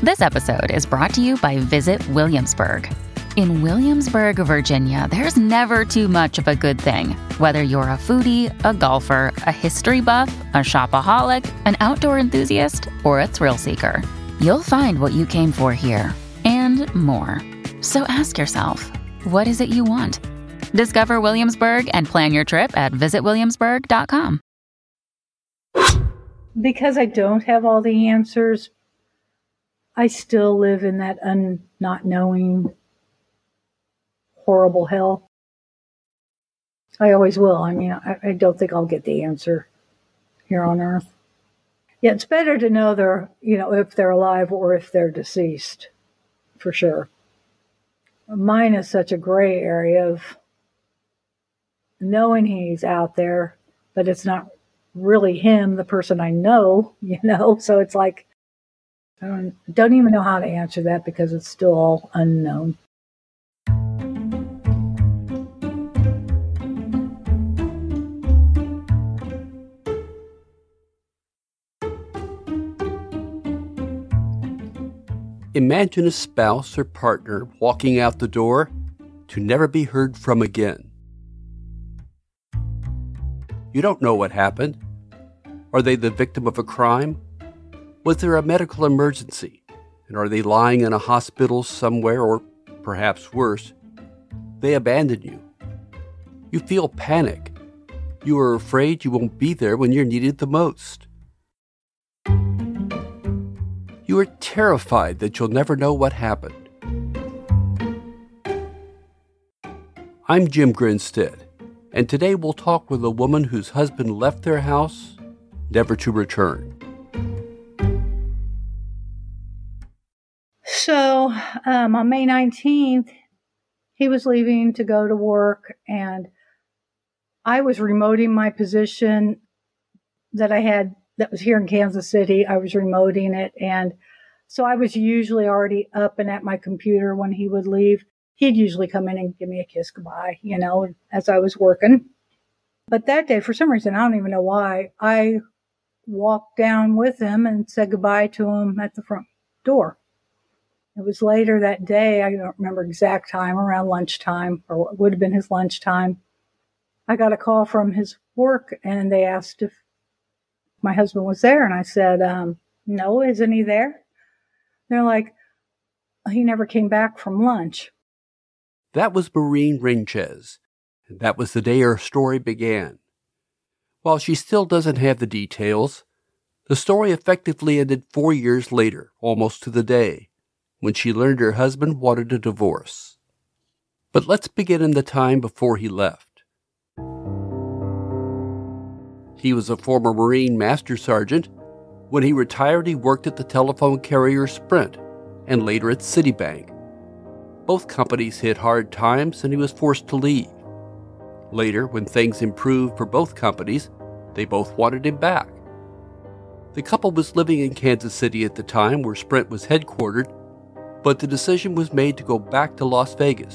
This episode is brought to you by Visit Williamsburg. In Williamsburg, Virginia, there's never too much of a good thing. Whether you're a foodie, a golfer, a history buff, a shopaholic, an outdoor enthusiast, or a thrill seeker, you'll find what you came for here and more. So ask yourself, what is it you want? Discover Williamsburg and plan your trip at visitwilliamsburg.com. Because I don't have all the answers, I still live in that not knowing horrible hell. I always will. I mean, I don't think I'll get the answer here on Earth. Yeah, it's better to know they're, if they're alive or if they're deceased, for sure. Mine is such a gray area of knowing he's out there, but it's not really him, the person I know, so it's like, I don't even know how to answer that because it's still all unknown. Imagine a spouse or partner walking out the door to never be heard from again. You don't know what happened. Are they the victim of a crime? Was there a medical emergency? And are they lying in a hospital somewhere, or perhaps worse, they abandon you? You feel panic. You are afraid you won't be there when you're needed the most. You are terrified that you'll never know what happened. I'm Jim Grinstead, and today we'll talk with a woman whose husband left their house, never to return. So on May 19th, he was leaving to go to work, and I was remoting my position that I had that was here in Kansas City. I was remoting it, and so I was usually already up and at my computer when he would leave. He'd usually come in and give me a kiss goodbye, as I was working. But that day, for some reason, I don't even know why, I walked down with him and said goodbye to him at the front door. It was later that day, I don't remember exact time, around lunchtime, or what would have been his lunchtime. I got a call from his work, and they asked if my husband was there, and I said, no, isn't he there? They're like, he never came back from lunch. That was Maureen Rinchez, and that was the day her story began. While she still doesn't have the details, the story effectively ended 4 years later, almost to the day, when she learned her husband wanted a divorce. But let's begin in the time before he left. He was a former Marine Master Sergeant. When he retired, he worked at the telephone carrier Sprint and later at Citibank. Both companies hit hard times and he was forced to leave. Later, when things improved for both companies, they both wanted him back. The couple was living in Kansas City at the time, where Sprint was headquartered, but the decision was made to go back to Las Vegas.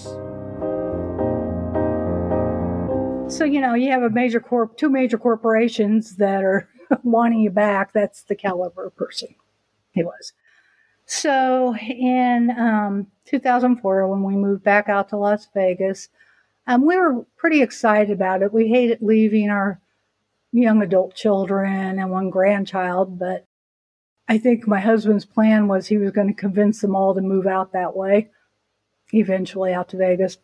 So, you have two major corporations that are wanting you back. That's the caliber of person he was. So in 2004, when we moved back out to Las Vegas, we were pretty excited about it. We hated leaving our young adult children and one grandchild, but I think my husband's plan was he was going to convince them all to move out that way, eventually out to Vegas.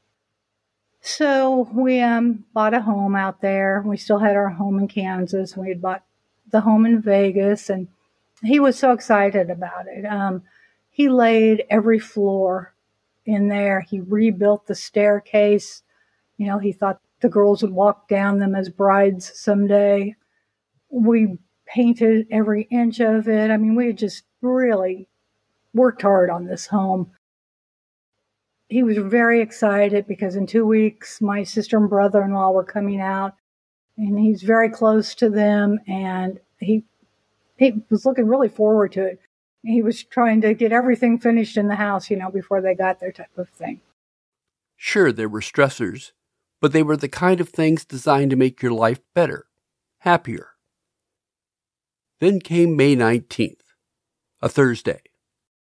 So we bought a home out there. We still had our home in Kansas. We had bought the home in Vegas, and he was so excited about it. He laid every floor in there. He rebuilt the staircase. He thought the girls would walk down them as brides someday. We painted every inch of it. I mean, we had just really worked hard on this home. He was very excited because in 2 weeks, my sister and brother-in-law were coming out, and he's very close to them, and he was looking really forward to it. He was trying to get everything finished in the house, before they got there, type of thing. Sure, there were stressors, but they were the kind of things designed to make your life better, happier. Then came May 19th, a Thursday.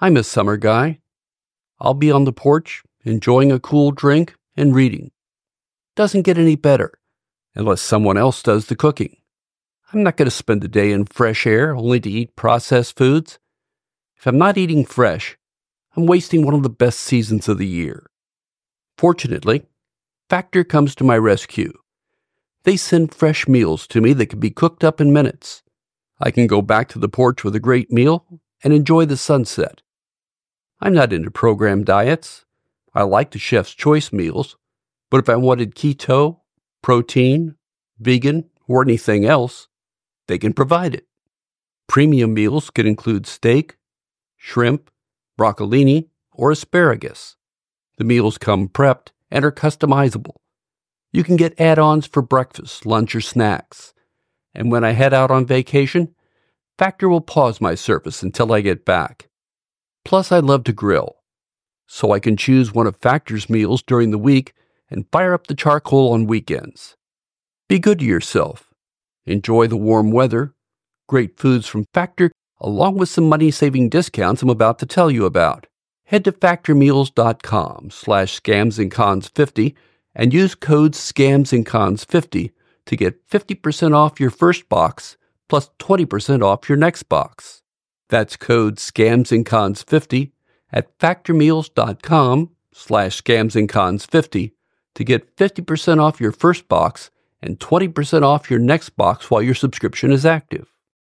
I'm a summer guy. I'll be on the porch, enjoying a cool drink and reading. Doesn't get any better, unless someone else does the cooking. I'm not going to spend the day in fresh air only to eat processed foods. If I'm not eating fresh, I'm wasting one of the best seasons of the year. Fortunately, Factor comes to my rescue. They send fresh meals to me that can be cooked up in minutes. I can go back to the porch with a great meal and enjoy the sunset. I'm not into programmed diets. I like the chef's choice meals, but if I wanted keto, protein, vegan, or anything else, they can provide it. Premium meals can include steak, shrimp, broccolini, or asparagus. The meals come prepped and are customizable. You can get add-ons for breakfast, lunch, or snacks. And when I head out on vacation, Factor will pause my service until I get back. Plus, I love to grill, so I can choose one of Factor's meals during the week and fire up the charcoal on weekends. Be good to yourself. Enjoy the warm weather, great foods from Factor, along with some money-saving discounts I'm about to tell you about. Head to factormeals.com/scamsandcons50 and use code scamsandcons50 to get 50% off your first box plus 20% off your next box. That's code scamsandcons50 at factormeals.com/scamsandcons50 to get 50% off your first box and 20% off your next box while your subscription is active.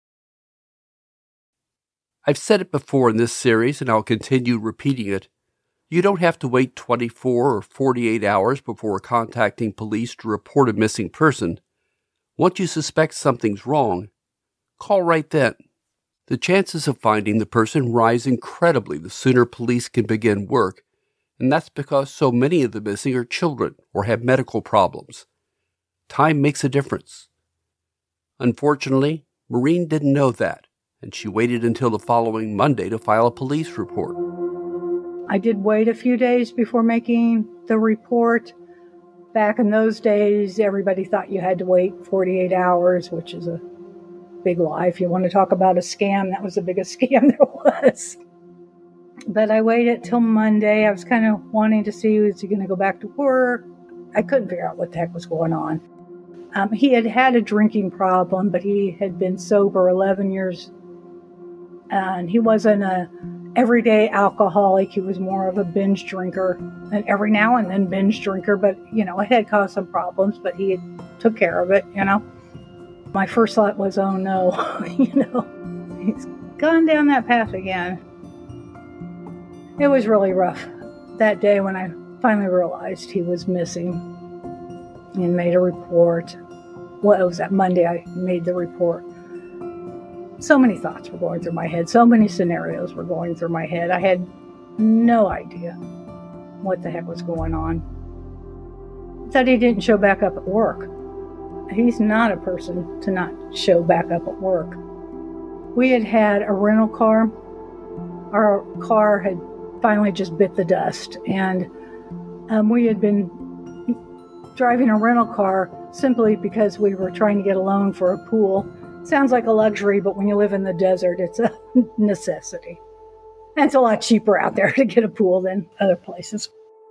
I've said it before in this series, and I'll continue repeating it. You don't have to wait 24 or 48 hours before contacting police to report a missing person. Once you suspect something's wrong, call right then. The chances of finding the person rise incredibly the sooner police can begin work, and that's because so many of the missing are children or have medical problems. Time makes a difference. Unfortunately, Maureen didn't know that, and she waited until the following Monday to file a police report. I did wait a few days before making the report. Back in those days, everybody thought you had to wait 48 hours, which is a big lie. If you want to talk about a scam, that was the biggest scam there was. But I waited till Monday. I was kind of wanting to see, was he going to go back to work? I couldn't figure out what the heck was going on. He had had a drinking problem, but he had been sober 11 years. And he wasn't a everyday alcoholic. He was more of a binge drinker, and every now and then binge drinker. But, it had caused some problems, but he took care of it, My first thought was, oh no, he's gone down that path again. It was really rough that day when I finally realized he was missing and made a report. Well, it was that Monday I made the report. So many thoughts were going through my head. So many scenarios were going through my head. I had no idea what the heck was going on. That he didn't show back up at work. He's not a person to not show back up at work. We had a rental car. Our car had finally just bit the dust, and we had been driving a rental car simply because we were trying to get a loan for a pool. Sounds like a luxury, but when you live in the desert, it's a necessity. And it's a lot cheaper out there to get a pool than other places.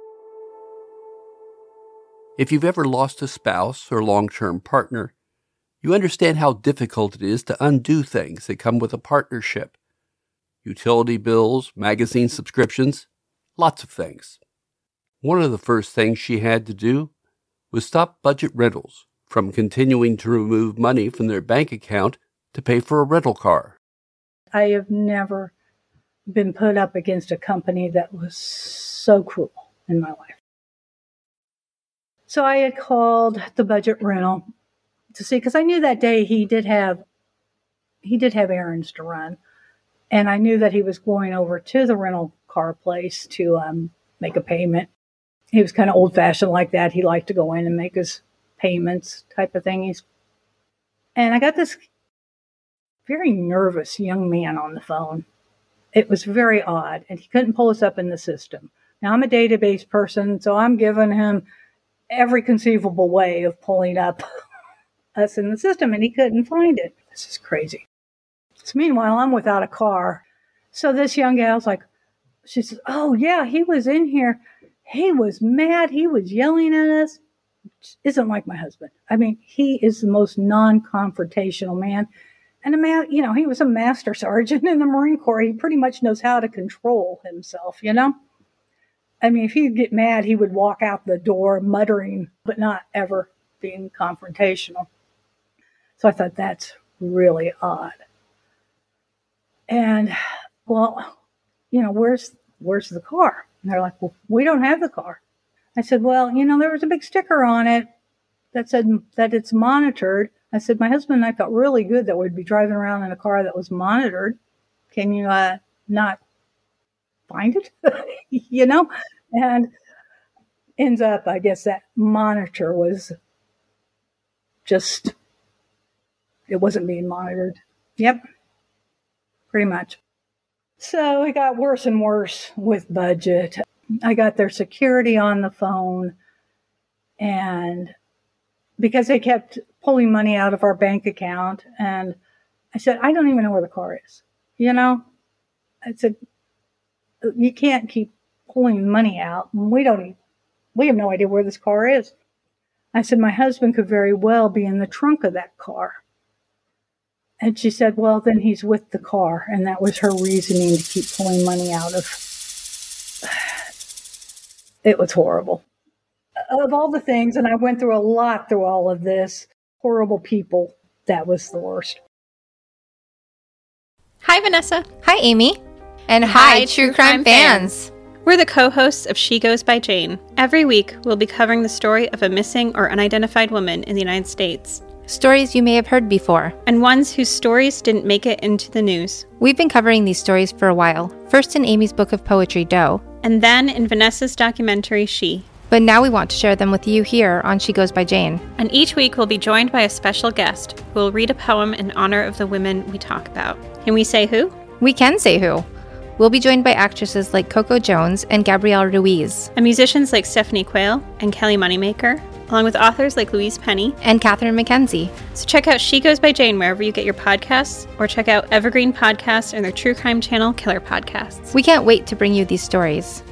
If you've ever lost a spouse or long-term partner, you understand how difficult it is to undo things that come with a partnership. Utility bills, magazine subscriptions, lots of things. One of the first things she had to do was stop budget rentals from continuing to remove money from their bank account to pay for a rental car. I have never been put up against a company that was so cruel in my life. So I had called the budget rental to see, because I knew that day he did have errands to run. And I knew that he was going over to the rental car place to make a payment. He was kind of old-fashioned like that. He liked to go in and make his payments type of thing. And I got this very nervous young man on the phone. It was very odd, and he couldn't pull us up in the system. Now, I'm a database person, so I'm giving him every conceivable way of pulling up us in the system, and he couldn't find it. This is crazy. So meanwhile, I'm without a car. So this young gal's like, she says, oh, yeah, he was in here. He was mad. He was yelling at us. Isn't like my husband. I mean, he is the most non-confrontational man. And he was a master sergeant in the Marine Corps. He pretty much knows how to control himself, I mean, if he'd get mad, he would walk out the door muttering, but not ever being confrontational. So I thought that's really odd. And, well, where's the car? And they're like, well, we don't have the car. I said, well, there was a big sticker on it that said that it's monitored. I said, my husband and I felt really good that we'd be driving around in a car that was monitored. Can you not find it? And ends up, I guess that monitor was just, it wasn't being monitored. Yep, pretty much. So it got worse and worse with budget. I got their security on the phone, and because they kept pulling money out of our bank account, and I said, I don't even know where the car is. I said, you can't keep pulling money out. We have no idea where this car is. I said, my husband could very well be in the trunk of that car. And she said, well, then he's with the car. And that was her reasoning to keep pulling money out of. It was horrible. Of all the things, and I went through a lot through all of this, horrible people, that was the worst. Hi, Vanessa. Hi, Amy. And hi, True Crime fans. We're the co-hosts of She Goes by Jane. Every week, we'll be covering the story of a missing or unidentified woman in the United States. Stories you may have heard before. And ones whose stories didn't make it into the news. We've been covering these stories for a while. First in Amy's book of poetry, Doe. And then in Vanessa's documentary, She. But now we want to share them with you here on She Goes by Jane. And each week we'll be joined by a special guest who will read a poem in honor of the women we talk about. Can we say who? We can say who. We'll be joined by actresses like Coco Jones and Gabrielle Ruiz. And musicians like Stephanie Quayle and Kelly Moneymaker, along with authors like Louise Penny and Catherine McKenzie. So check out She Goes by Jane wherever you get your podcasts, or check out Evergreen Podcasts and their true crime channel, Killer Podcasts. We can't wait to bring you these stories.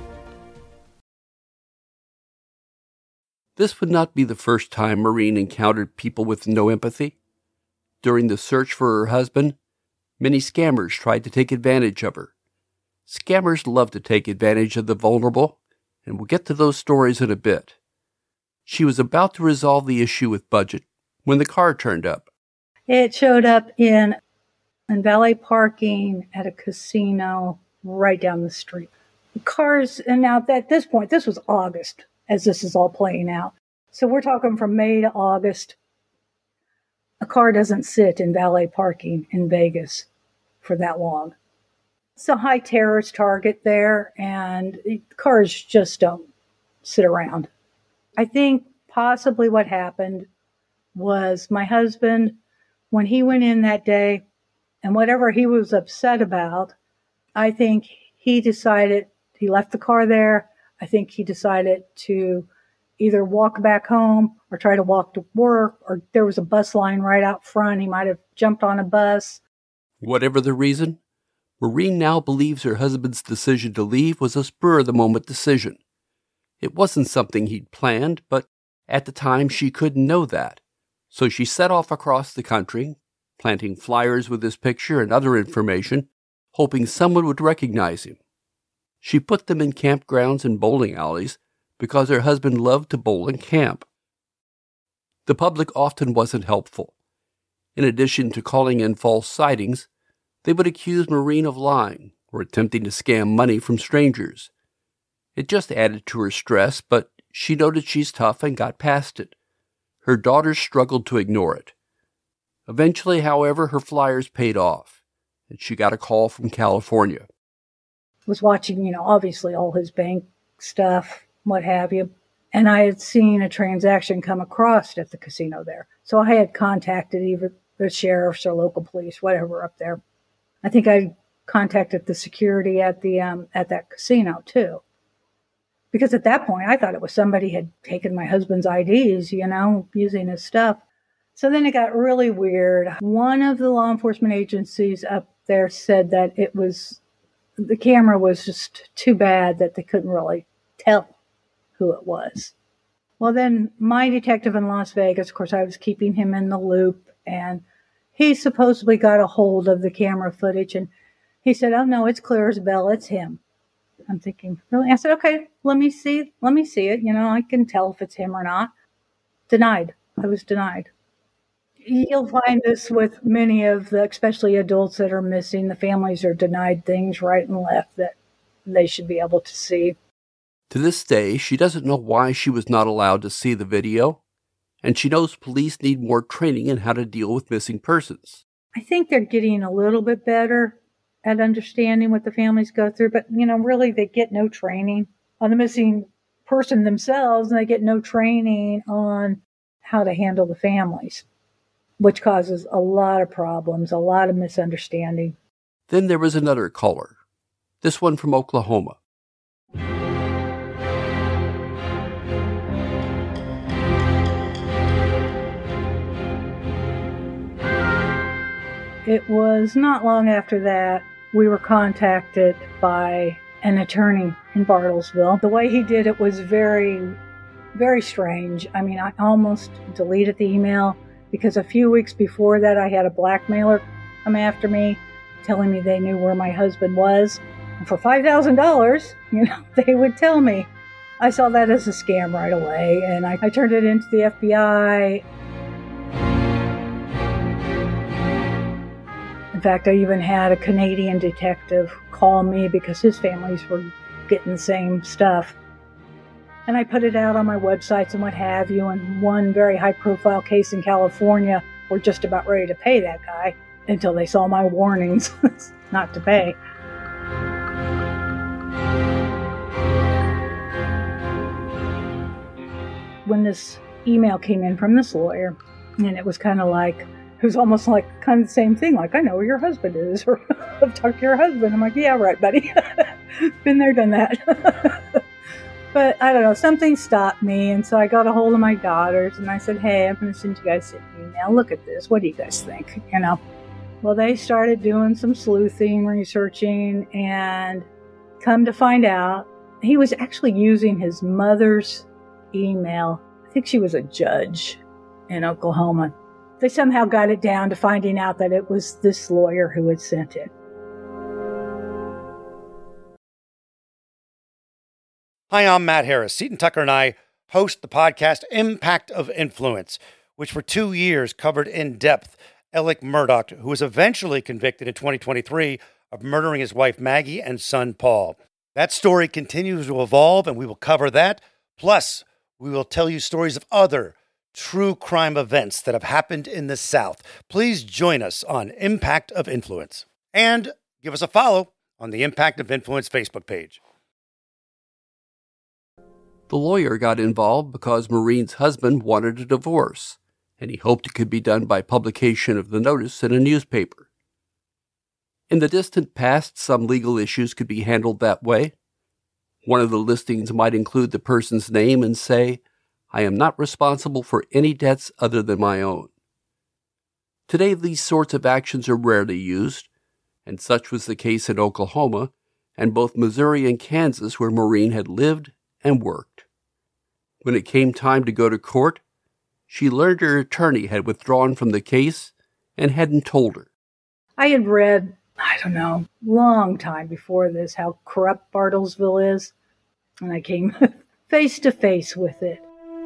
This would not be the first time Maureen encountered people with no empathy. During the search for her husband, many scammers tried to take advantage of her. Scammers love to take advantage of the vulnerable, and we'll get to those stories in a bit. She was about to resolve the issue with budget when the car turned up. It showed up in valet parking at a casino right down the street. The cars, and now at this point, this was August, as this is all playing out. So we're talking from May to August. A car doesn't sit in valet parking in Vegas for that long. It's a high terrorist target there, and cars just don't sit around. I think possibly what happened was my husband, when he went in that day, and whatever he was upset about, I think he decided, he left the car there. I think he decided to either walk back home or try to walk to work, or there was a bus line right out front. He might have jumped on a bus. Whatever the reason, Maureen now believes her husband's decision to leave was a spur-of-the-moment decision. It wasn't something he'd planned, but at the time she couldn't know that. So she set off across the country, planting flyers with his picture and other information, hoping someone would recognize him. She put them in campgrounds and bowling alleys because her husband loved to bowl and camp. The public often wasn't helpful. In addition to calling in false sightings, they would accuse Maureen of lying or attempting to scam money from strangers. It just added to her stress, but she noted she's tough and got past it. Her daughters struggled to ignore it. Eventually, however, her flyers paid off, and she got a call from California. Was watching, obviously all his bank stuff, what have you. And I had seen a transaction come across at the casino there. So I had contacted either the sheriffs or local police, whatever up there. I think I contacted the security at that casino too. Because at that point, I thought it was somebody had taken my husband's IDs, using his stuff. So then it got really weird. One of the law enforcement agencies up there said that it was the camera was just too bad that they couldn't really tell who it was. Well, then my detective in Las Vegas, of course, I was keeping him in the loop, and he supposedly got a hold of the camera footage, and he said, "Oh, no, it's clear as a bell. It's him." I'm thinking, really? I said, "Okay, let me see it. I can tell if it's him or not." Denied. I was denied. You'll find this with many of the, especially adults that are missing. The families are denied things right and left that they should be able to see. To this day, she doesn't know why she was not allowed to see the video, and she knows police need more training in how to deal with missing persons. I think they're getting a little bit better at understanding what the families go through, but, really they get no training on the missing person themselves, and they get no training on how to handle the families, which causes a lot of problems, a lot of misunderstanding. Then there was another caller, this one from Oklahoma. It was not long after that we were contacted by an attorney in Bartlesville. The way he did it was very, very strange. I mean, I almost deleted the email because a few weeks before that I had a blackmailer come after me telling me they knew where my husband was. And for $5,000, they would tell me. I saw that as a scam right away, and I turned it into the FBI. In fact, I even had a Canadian detective call me because his families were getting the same stuff. And I put it out on my websites and what have you, and one very high-profile case in California were just about ready to pay that guy until they saw my warnings not to pay. When this email came in from this lawyer, and it was almost like kind of the same thing, like, "I know where your husband is," or "I've talked to your husband." I'm like, "Yeah, right, buddy." Been there, done that. But I don't know, something stopped me, and so I got a hold of my daughters, and I said, "Hey, I'm going to send you guys an email. Look at this. What do you guys think?" Well, they started doing some sleuthing, researching, and come to find out, he was actually using his mother's email. I think she was a judge in Oklahoma. They somehow got it down to finding out that it was this lawyer who had sent it. Hi, I'm Matt Harris. Seton Tucker and I host the podcast Impact of Influence, which for 2 years covered in depth Alec Murdaugh, who was eventually convicted in 2023 of murdering his wife Maggie and son Paul. That story continues to evolve, and we will cover that. Plus, we will tell you stories of other true crime events that have happened in the South. Please join us on Impact of Influence. And give us a follow on the Impact of Influence Facebook page. The lawyer got involved because Maureen's husband wanted a divorce, and he hoped it could be done by publication of the notice in a newspaper. In the distant past, some legal issues could be handled that way. One of the listings might include the person's name and say, "I am not responsible for any debts other than my own." Today, these sorts of actions are rarely used, and such was the case in Oklahoma and both Missouri and Kansas, where Maureen had lived and worked. When it came time to go to court, she learned her attorney had withdrawn from the case and hadn't told her. I had read, long time before this, how corrupt Bartlesville is, and I came face to face with it.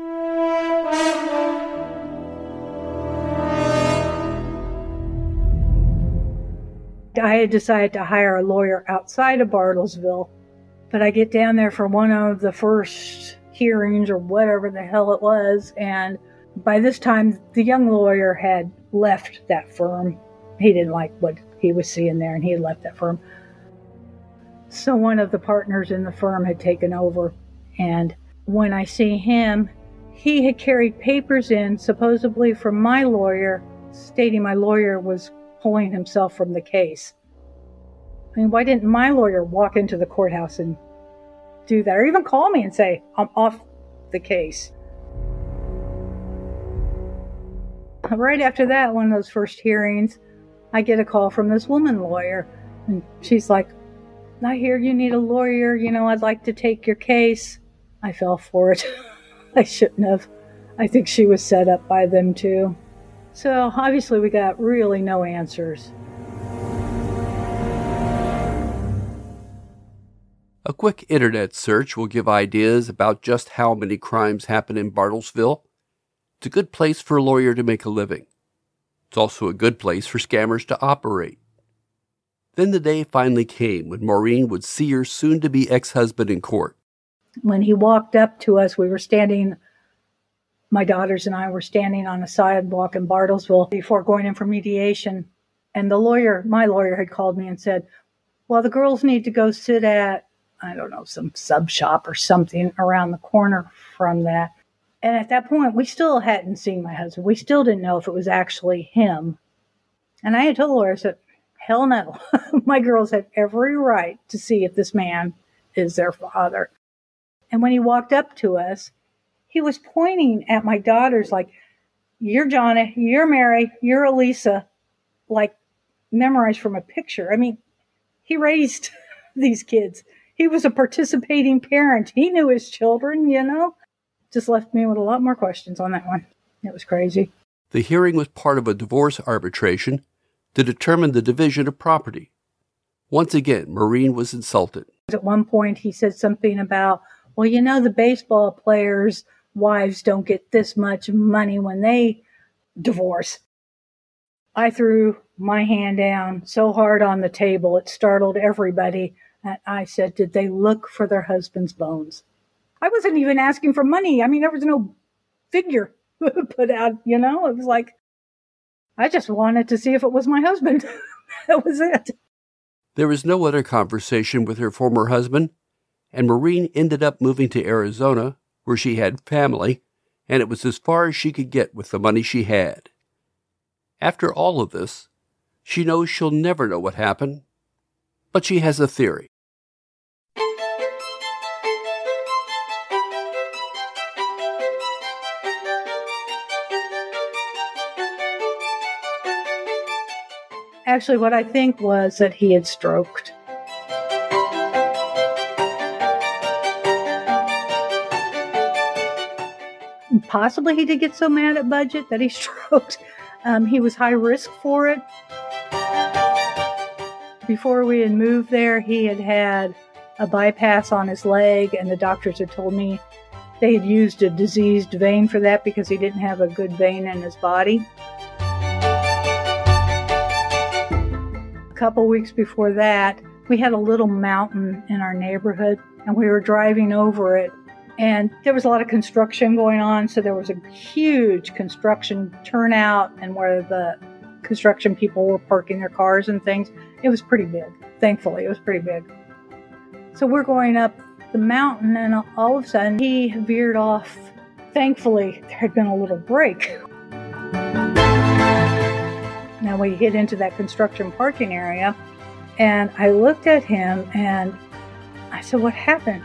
I had decided to hire a lawyer outside of Bartlesville, but I get down there for one of the first hearings or whatever the hell it was, and by this time the young lawyer had left that firm. He didn't like what he was seeing there, and he had left that firm. So one of the partners in the firm had taken over, and when I see him, he had carried papers in supposedly from my lawyer, stating my lawyer was pulling himself from the case. I mean, why didn't my lawyer walk into the courthouse and do that, or even call me and say, "I'm off the case"? Right after that, one of those first hearings, I get a call from this woman lawyer, and she's like, I hear you need a lawyer. I'd like to take your case. I fell for it. I shouldn't have. I think she was set up by them too. So obviously we got really no answers. A quick internet search will give ideas about just how many crimes happen in Bartlesville. It's a good place for a lawyer to make a living. It's also a good place for scammers to operate. Then the day finally came when Maureen would see her soon-to-be ex-husband in court. When he walked up to us, my daughters and I were standing on a sidewalk in Bartlesville before going in for mediation. And my lawyer had called me and said, well, the girls need to go sit at, I don't know, some sub shop or something around the corner from that. And at that point, we still hadn't seen my husband. We still didn't know if it was actually him. And I had told the lawyer, I said, hell no. My girls have every right to see if this man is their father. And when he walked up to us, he was pointing at my daughters like, you're Johnny, you're Mary, you're Elisa, like memorized from a picture. I mean, he raised these kids. He was a participating parent. He knew his children, Just left me with a lot more questions on that one. It was crazy. The hearing was part of a divorce arbitration to determine the division of property. Once again, Maureen was insulted. At one point, he said something about, well, the baseball players' wives don't get this much money when they divorce. I threw my hand down so hard on the table, it startled everybody. And I said, did they look for their husband's bones? I wasn't even asking for money. I mean, there was no figure put out, It was like, I just wanted to see if it was my husband. That was it. There was no other conversation with her former husband, and Maureen ended up moving to Arizona, where she had family, and it was as far as she could get with the money she had. After all of this, she knows she'll never know what happened, but she has a theory. Actually, what I think was that he had stroked. Possibly he did get so mad at budget that he stroked. He was high risk for it. Before we had moved there, he had had a bypass on his leg, and the doctors had told me they had used a diseased vein for that because he didn't have a good vein in his body. A couple weeks before that, we had a little mountain in our neighborhood, and we were driving over it, and there was a lot of construction going on, so there was a huge construction turnout, and where the construction people were parking their cars and things, it was pretty big. Thankfully, it was pretty big. So we're going up the mountain, and all of a sudden, he veered off. Thankfully, there had been a little break. Now we hit into that construction parking area, and I looked at him, and I said, what happened?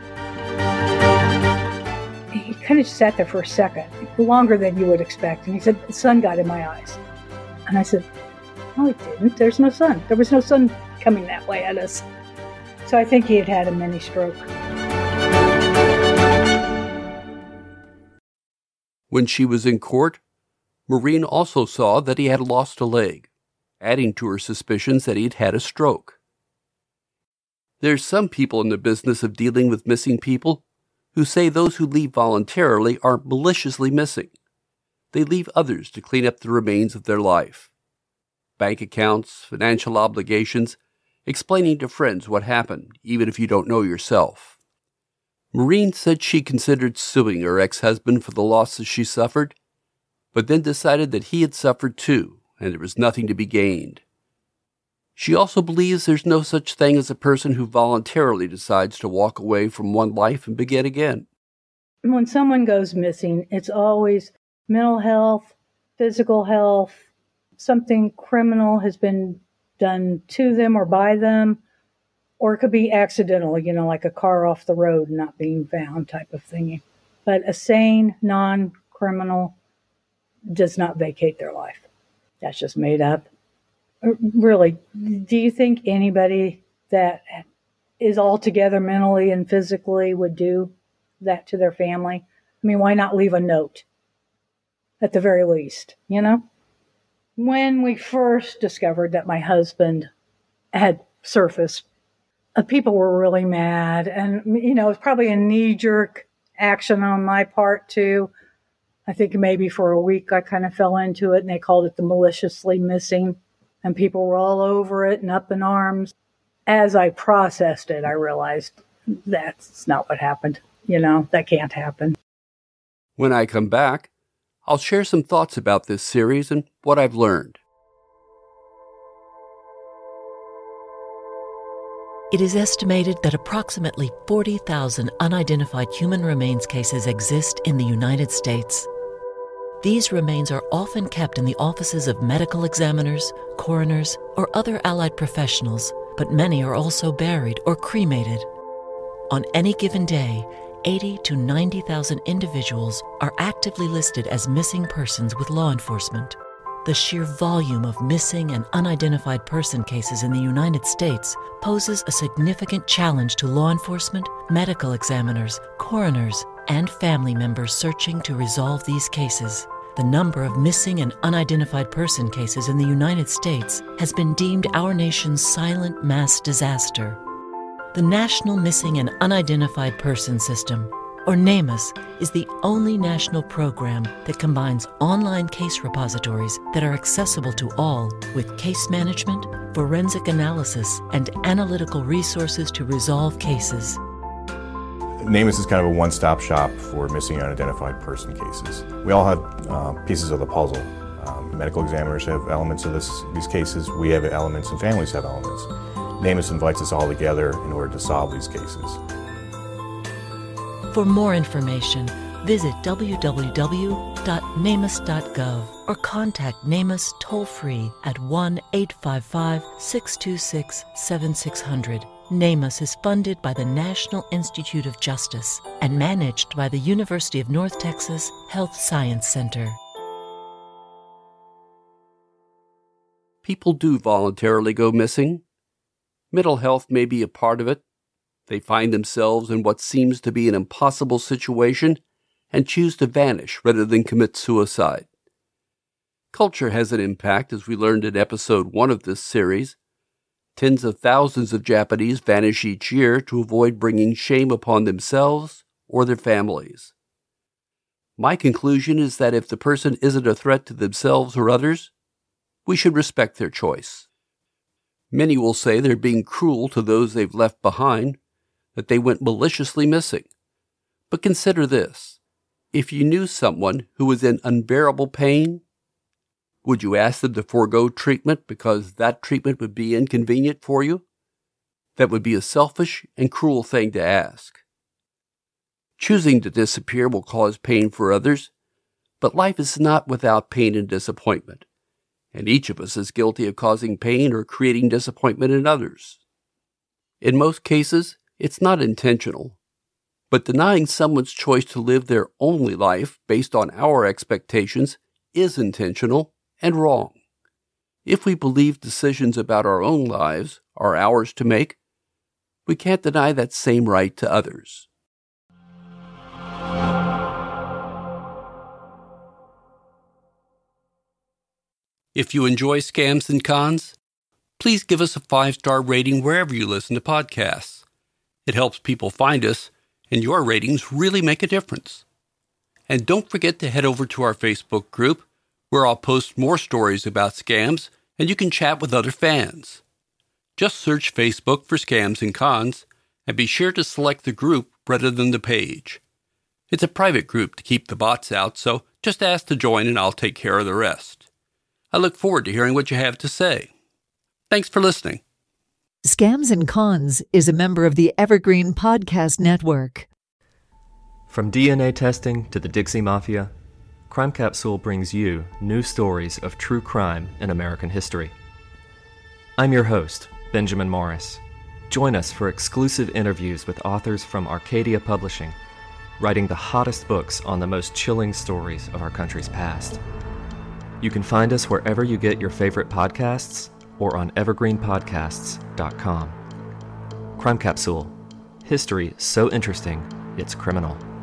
He kind of just sat there for a second, longer than you would expect, and he said, the sun got in my eyes. And I said, no, it didn't. There's no sun. There was no sun coming that way at us. So I think he had had a mini stroke. When she was in court, Maureen also saw that he had lost a leg, adding to her suspicions that he'd had a stroke. There's some people in the business of dealing with missing people who say those who leave voluntarily are maliciously missing. They leave others to clean up the remains of their life. Bank accounts, financial obligations, explaining to friends what happened, even if you don't know yourself. Maureen said she considered suing her ex-husband for the losses she suffered, but then decided that he had suffered too, and there was nothing to be gained. She also believes there's no such thing as a person who voluntarily decides to walk away from one life and begin again. When someone goes missing, it's always mental health, physical health, something criminal has been done to them or by them, or it could be accidental, like a car off the road not being found type of thing. But a sane, non-criminal does not vacate their life. That's just made up. Really, do you think anybody that is all together mentally and physically would do that to their family. I mean, why not leave a note at the very least, you know? When we first discovered that my husband had surfaced, people were really mad. And, you know, it was probably a knee-jerk action on my part, too. I think maybe for a week I kind of fell into it, and they called it the maliciously missing. And people were all over it and up in arms. As I processed it, I realized that's not what happened. You know, that can't happen. When I come back, I'll share some thoughts about this series and what I've learned. It is estimated that approximately 40,000 unidentified human remains cases exist in the United States. These remains are often kept in the offices of medical examiners, coroners, or other allied professionals, but many are also buried or cremated. On any given day, 80 to 90,000 individuals are actively listed as missing persons with law enforcement. The sheer volume of missing and unidentified person cases in the United States poses a significant challenge to law enforcement, medical examiners, coroners, and family members searching to resolve these cases. The number of missing and unidentified person cases in the United States has been deemed our nation's silent mass disaster. The National Missing and Unidentified Person System, or NamUs, is the only national program that combines online case repositories that are accessible to all with case management, forensic analysis, and analytical resources to resolve cases. NamUs is kind of a one-stop shop for missing and unidentified person cases. We all have pieces of the puzzle. Medical examiners have elements of these cases. We have elements, and families have elements. NamUs invites us all together in order to solve these cases. For more information, visit www.namus.gov or contact NamUs toll-free at 1-855-626-7600. NamUs is funded by the National Institute of Justice and managed by the University of North Texas Health Science Center. People do voluntarily go missing. Mental health may be a part of it. They find themselves in what seems to be an impossible situation and choose to vanish rather than commit suicide. Culture has an impact, as we learned in episode 1 of this series. Tens of thousands of Japanese vanish each year to avoid bringing shame upon themselves or their families. My conclusion is that if the person isn't a threat to themselves or others, we should respect their choice. Many will say they're being cruel to those they've left behind, that they went maliciously missing. But consider this. If you knew someone who was in unbearable pain, would you ask them to forego treatment because that treatment would be inconvenient for you? That would be a selfish and cruel thing to ask. Choosing to disappear will cause pain for others, but life is not without pain and disappointment, and each of us is guilty of causing pain or creating disappointment in others. In most cases, it's not intentional, but denying someone's choice to live their only life based on our expectations is intentional and wrong. If we believe decisions about our own lives are ours to make, we can't deny that same right to others. If you enjoy Scams and Cons, please give us a 5-star rating wherever you listen to podcasts. It helps people find us, and your ratings really make a difference. And don't forget to head over to our Facebook group, where I'll post more stories about scams, and you can chat with other fans. Just search Facebook for Scams and Cons, and be sure to select the group rather than the page. It's a private group to keep the bots out, so just ask to join and I'll take care of the rest. I look forward to hearing what you have to say. Thanks for listening. Scams and Cons is a member of the Evergreen Podcast Network. From DNA testing to the Dixie Mafia, Crime Capsule brings you new stories of true crime in American history. I'm your host, Benjamin Morris. Join us for exclusive interviews with authors from Arcadia Publishing, writing the hottest books on the most chilling stories of our country's past. You can find us wherever you get your favorite podcasts or on evergreenpodcasts.com. Crime Capsule. History so interesting, it's criminal.